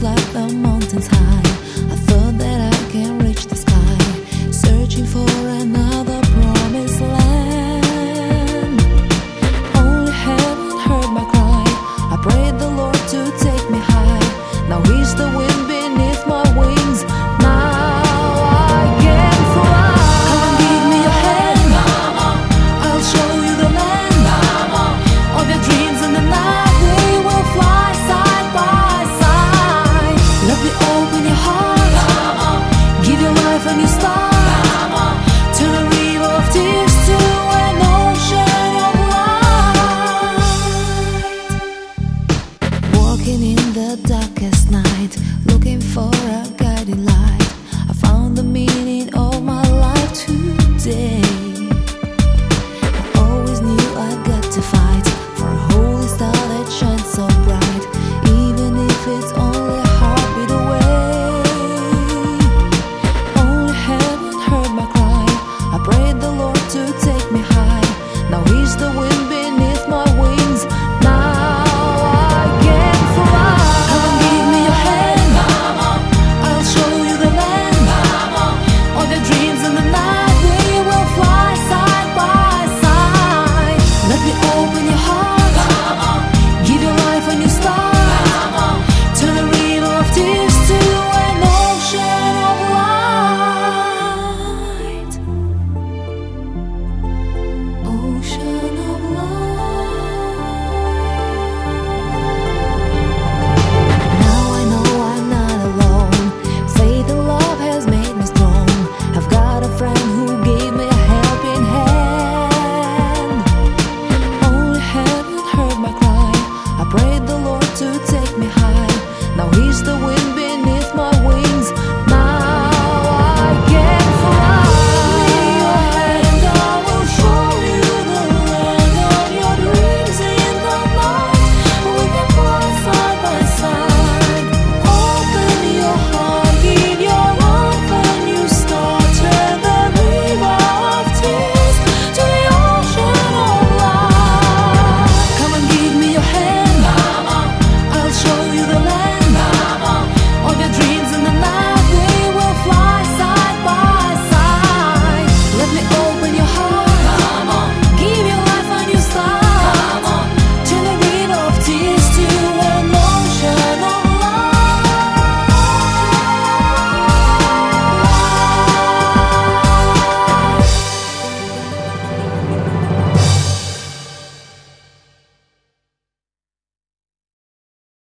like the mountains high. I thought that I can reach the sky, searching for another promised land. Only heaven heard my cry. I prayed the Lord to take me high. Now he's the wind beneath my wings. Now I can fly. Come and give me your hand, I'll show you the land of your dreams. In the night we will fly side by side. Let me open your heart, give your life a new start. Turn a river of tears to an ocean of light. Walking in the darkest night, looking for a guiding light. I found the meaning of my life today.